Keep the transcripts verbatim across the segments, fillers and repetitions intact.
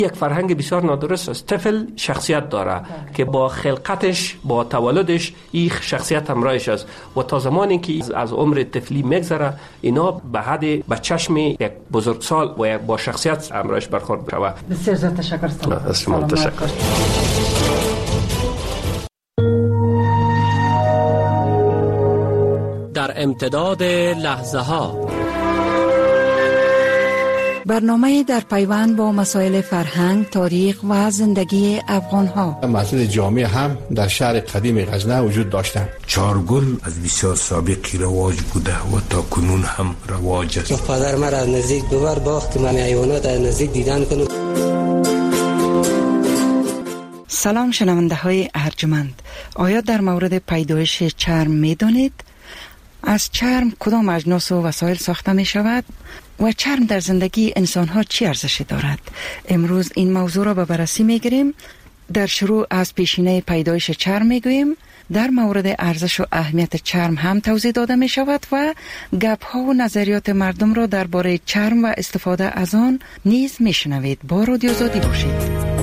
یک فرهنگ بسیار نادرست است. طفل شخصیت داره که با خلقتش، با تولدش این شخصیت همراهش است و تا زمانی که از عمر طفلی میگذره اینا به حد به چشم یک بزرگسال و یک با شخصیت همراهش برخورد شود. بسیار زیاد تشکر. سلام. تشکر. در امتداد لحظه ها برنامه در پیوند با مسائل فرهنگ، تاریخ و زندگی افغان ها. مسجد جامع هم در شهر قدیم غزنه وجود داشتند. چارگل از بسیار سابقی رواج بوده و تا کنون هم رواج است. پدر من از نزدیک ببر باخت من حیوانات از نزدیک دیدن کنم. سلام شنونده های ارجمند. آیا در مورد پیدایش چرم می دانید؟ از چرم کدام اجناس و وسایل ساخته می شود؟ و چرم در زندگی انسان ها چی ارزشی دارد؟ امروز این موضوع را به بررسی می گیریم. در شروع از پیشینه پیدایش چرم می گوییم. در مورد ارزش و اهمیت چرم هم توضیح داده می شود و گپ ها و نظریات مردم را درباره چرم و استفاده از آن نیز می شنوید. با رادیو آزادی باشید.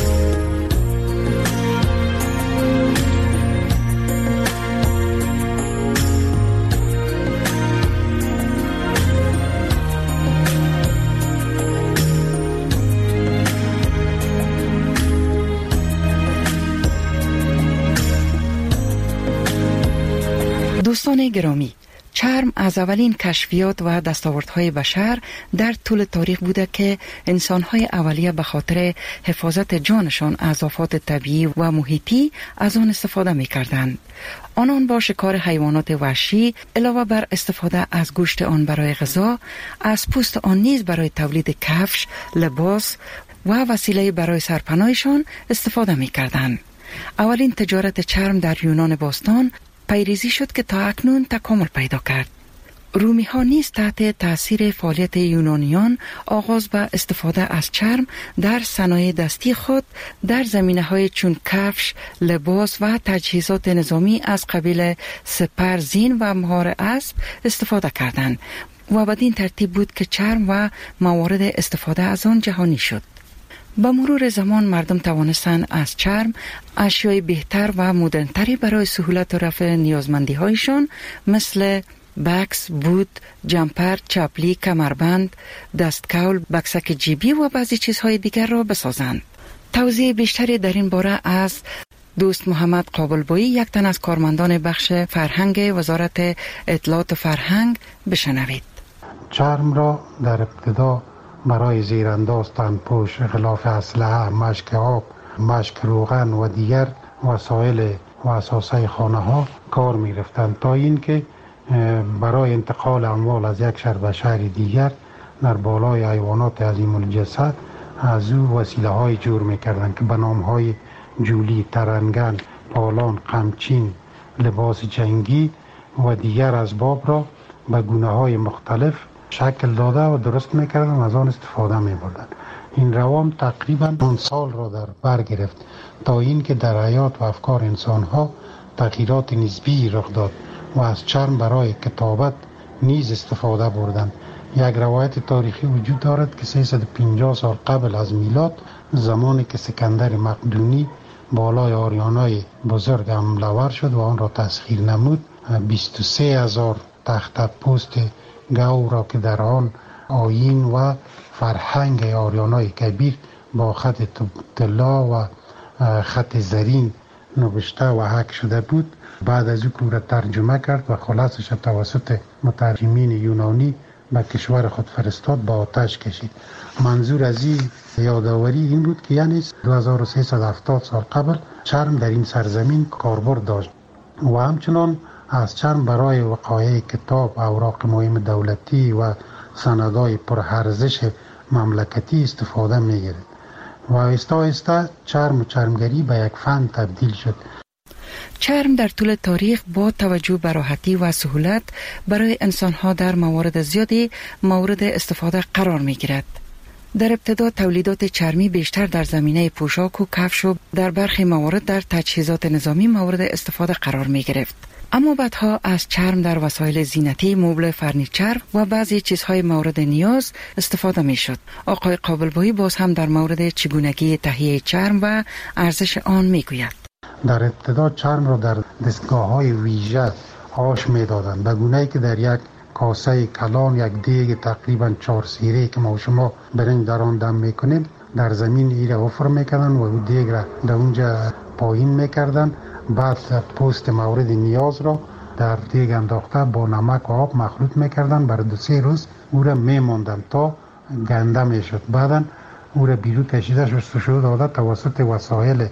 دوستان گرامی، چرم از اولین کشفیات و دستاوردهای بشر در طول تاریخ بوده که انسانهای اولیه به خاطر حفاظت جانشان از آفات طبیعی و محیطی از آن استفاده می کردند. آنان با شکار حیوانات وحشی علاوه بر استفاده از گوشت آن برای غذا، از پوست آن نیز برای تولید کفش، لباس و وسیله برای سرپناهشان استفاده می کردند. اولین تجارت چرم در یونان باستان پیریزی شد که تا اکنون تکامل پیدا کرد. رومی ها نیز تحت تاثیر فعالیت یونانیان آغاز به استفاده از چرم در صنایع دستی خود در زمینه های چون کفش، لباس و تجهیزات نظامی از قبیل سپر، زین و مهار اسب استفاده کردند و بدین ترتیب بود که چرم و موارد استفاده از آن جهانی شد. با مرور زمان مردم توانستند از چرم اشیای بهتر و مدرن‌تری برای سهولت و رفع نیازمندی هایشان مثل بکس، بود، جمپر، چپلی، کمربند، دستکول، بکسک جیبی و بعضی چیزهای دیگر را بسازند. توضیح بیشتری در این باره از دوست محمد قابلبایی، یک تن از کارمندان بخش فرهنگ وزارت اطلاعات و فرهنگ، بشنوید. چرم را در ابتدا برای زیرانداز، تنپوش، غلاف اسلحه، مشک آب، مشک روغن و دیگر وسایل و اساسای خانه ها کار می رفتند تا اینکه برای انتقال اموال از یک شهر به شهر دیگر در بالای حیوانات عظیم الجثه از او وسیله های جور می کردند که به نام های جولی، ترنگن، پالان، قمچین، لباس جنگی و دیگر اسباب را به گونه های مختلف شکل داده و درست میکردن و از آن استفاده میبردن. این روان تقریبا اون سال را در بر گرفت تا اینکه در حیات و افکار انسان ها تغییرات نسبی رخ داد و از چرم برای کتابت نیز استفاده بردند. یک روایت تاریخی وجود دارد که سیصد و پنجاه سال قبل از میلاد، زمانی که سکندر مقدونی بالای آریانای بزرگ حمله ور شد و آن را تسخیر نمود، بیست و سه هزار تخته پوست گاو را که در آن آیین و فرهنگ آریانای کبیر با خط طلا و خط زرین نوشته و حک شده بود، بعد از او را ترجمه کرد و خلاصش توسط مترجمین یونانی به کشور خود فرستاد، با آتش کشید. منظور از این یادآوری این بود که یعنی دو هزار و سیصد و هفتاد سال قبل چرم در این سرزمین کاربرد داشت و همچنان از چرم برای وقایع کتاب، اوراق مهم دولتی و سندهای پرارزش مملکتی استفاده می‌گیرد و آهسته آهسته چرم و چرمگری به یک فن تبدیل شد. چرم در طول تاریخ با توجه به راحتی و سهولت برای انسان‌ها در موارد زیادی مورد استفاده قرار می‌گیرد. در ابتدا تولیدات چرمی بیشتر در زمینه پوشاک و کفش و در برخی موارد در تجهیزات نظامی مورد استفاده قرار می‌گرفت. اما بعدها از چرم در وسایل زینتی، مبل، فرنیچر و بعضی چیزهای مورد نیاز استفاده می شد. آقای قابلبایی باز هم در مورد چگونگی تهیه چرم و ارزش آن می گوید. در ابتدا چرم را در دستگاه های ویژه آش می دادن، به گونه‌ای که در یک کاسه کلان یک دیگ تقریبا چهار سیره که ما شما برنج در آن دم میکنیم در زمین ایره حفر میکردن و اون دیگ را در اونجا پایین میکردن. بعد پوست مورد نیاز را در دیگ انداخته با نمک و آب مخلوط میکردن، برای دو سه روز او را میماندن تا گنده میشد. بعدا او را بیرون کشیده شستشو داده توسط وسایل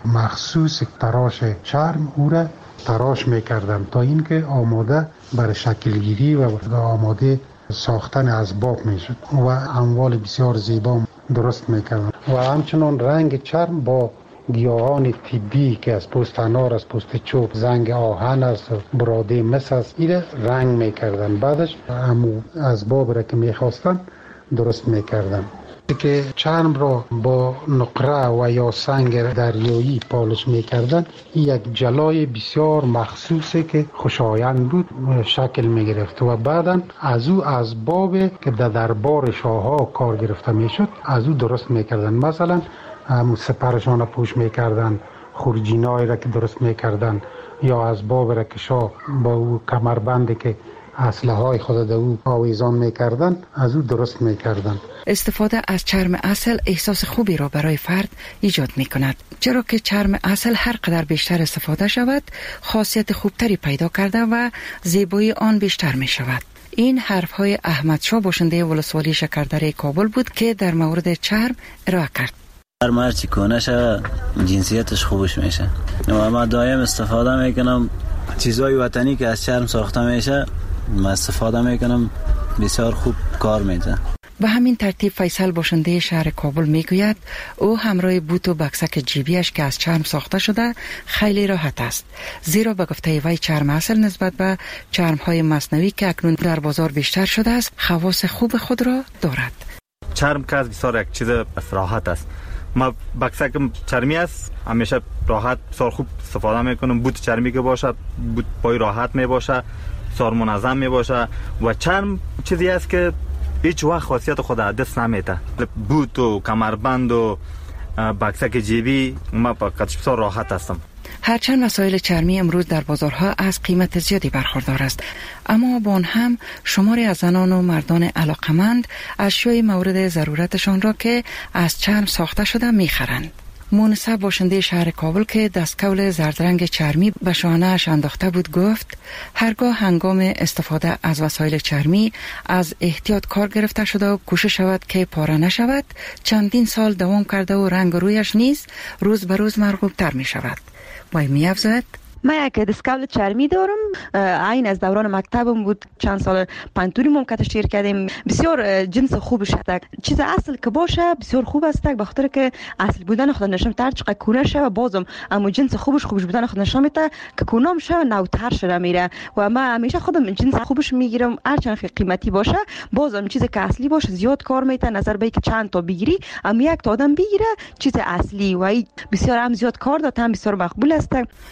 مخصوص تراش چرم او را تراش میکردن تا اینکه آماده برای شکلگیری و آماده ساختن اسباب میشد و اموال بسیار زیبا درست میکردن. و همچنان رنگ چرم با گیاهان طبی که از پوست انار، از پوست چوب، زنگ آهن است، براده مس است، این رنگ میکردن. بعدش همو اسباب را که میخواستن درست میکردن. که چرم را با نقره و یا سنگ دریایی پالش میکردن، این یک جلای بسیار مخصوصه که خوشایند بود شکل میگرفت و بعدا از او اسباب که در دربار شاهها کار گرفته میشد از او درست میکردن. مثلا همون سپرشان را پوش میکردن، خورجینای را که درست میکردن، یا اسباب را که شاه با او کمربندی که اسلحه های خود در او آویزان میکردن از او درست میکردن. استفاده از چرم اصل احساس خوبی را برای فرد ایجاد می کند، چرا که چرم اصل هر قدر بیشتر استفاده شود خاصیت خوبتری پیدا کرده و زیبایی آن بیشتر می شود. این حرف های احمد شاه باشنده ولسوالی شکردره کابل بود که در مورد چرم ارائه کرد. هر مرچی کنه شه جنسیتش خوبش میشه و من دایم استفاده میکنم چیزای وطنی که از چرم ساخته میشه من استفاده میکنم، بسیار خوب کار میده. به همین ترتیب فیصل باشنده شهر کابل میگوید او همراه بوت و بکسک جیبیش که از چرم ساخته شده خیلی راحت است، زیرا به گفته وی چرم اصل نسبت به چرم های مصنوعی که اکنون در بازار بیشتر شده است خواص خوب خود را دارد. چرم که بسیار یک چیز راحت است. ما بکسکم چرمی است، همیشه راحت بسیار خوب استفاده میکنم. بوت چرمی که باشه بوت پای راحت می باشه، بسیار منظم می باشه و چرم چیزی است که هیچ وقت خاصیت خود دست نمیده. بوت و کمربند و بکسک جیبی ما فقط بسیار راحت هستم. هرچند وسایل چرمی امروز در بازارها از قیمت زیادی برخوردار است، اما با آن هم شماری از زنان و مردان علاقمند اشیای مورد ضرورتشان را که از چرم ساخته شده میخرند. مونسه باشنده شهر کابل که دستکول زردرنگ چرمی به شانه‌اش انداخته بود گفت هرگاه هنگام استفاده از وسایل چرمی از احتیاط کار گرفته شده و کوشش شود که پاره نشود، چندین سال دوام کرده و رنگ رویش نیز روز به روز مرغوب تر می شود. وی می افزاید من یک دستکول چرمی دارم، عین از دوران مکتبم بود، چند سال پنتوری مم که تشکیل کردیم. بسیار جنس خوبش است، چیز اصل که باشه بسیار خوب است، به خاطر که اصل بودن خود نشون میده. چقدر کونه شه و بازم اما جنس خوبش خوبش بودن خود نشون میده که کونام شه نوتر شده میره و من همیشه خودم جنس خوبش میگیرم، هرچند قیمتی باشه بازم چیز که اصلی باشه زیاد کار میته. نظر به که چند تا بگیری اما یک تا آدم بگیره چیز اصلی و بسیار هم زیاد کار داد، هم بسیار مقبول است.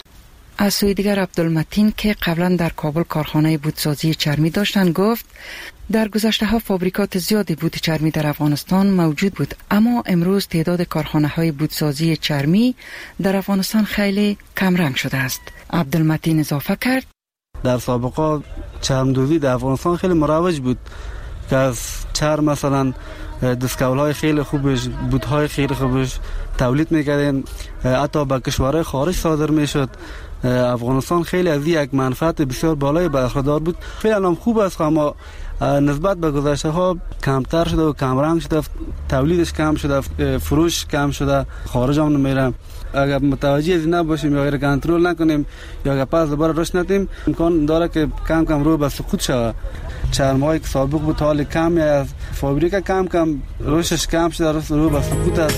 از سوی دیگر عبدالمتین که قبلا در کابل کارخانه بوتسازی چرمی داشتند گفت در گذشته ها فابریکات زیادی بوت چرمی در افغانستان موجود بود، اما امروز تعداد کارخانه های بوتسازی چرمی در افغانستان خیلی کم رنگ شده است. عبدالمتین اضافه کرد در سابقه چرمدوزی در افغانستان خیلی مروج بود که از چرم مثلا دستکول های خیلی خوبش، بوت های خیلی خوبش تولید میکردن، حتی به کشورهای خارج صادر میشد. افغانستان خیلی از یک منفعت بسیار بالای برخوردار بود. خیلی الان خوب است، اما نسبت به گذشته ها کمتر شده و کم رنگ شده، تولیدش کم شده، فروش کم شده، خارج هم نمیره. اگر متوجه از نباشیم یا اگر کنترل نکنیم یا اگر پس دوباره رشد ندیم امکان داره که کم کم رو به سقوط شود. چرم‌هایی که سابق بود حال کمی از فابریکه کم کم رشدش کم شده، رو به سقوط است.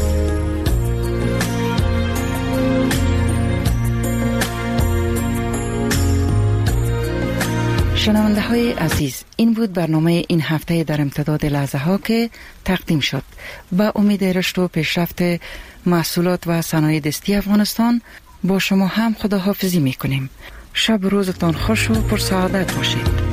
شنونده های عزیز، این بود برنامه این هفته در امتداد لحظه ها که تقدیم شد. با امید رشد و پیشرفت محصولات و صنایع دستی افغانستان با شما هم خداحافظی می کنیم. شب روزتان خوش و پر سعادت باشید.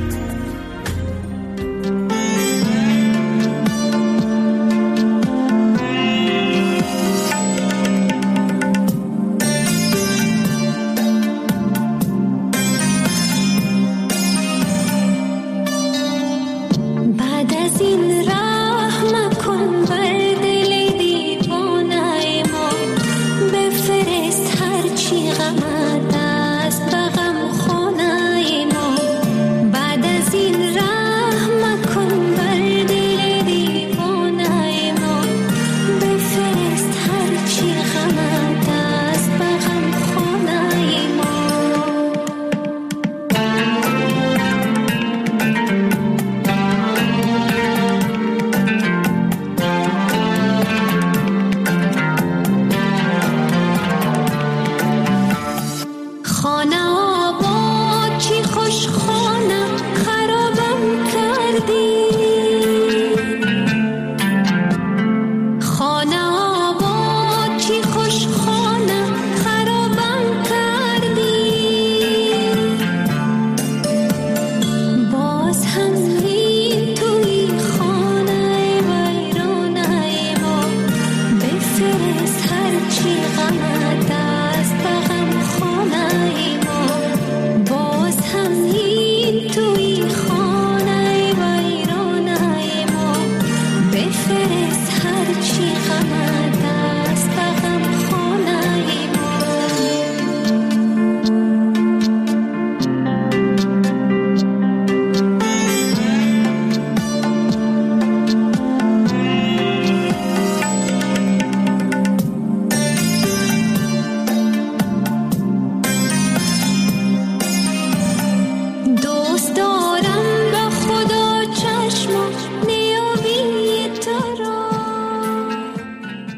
هرچی غمت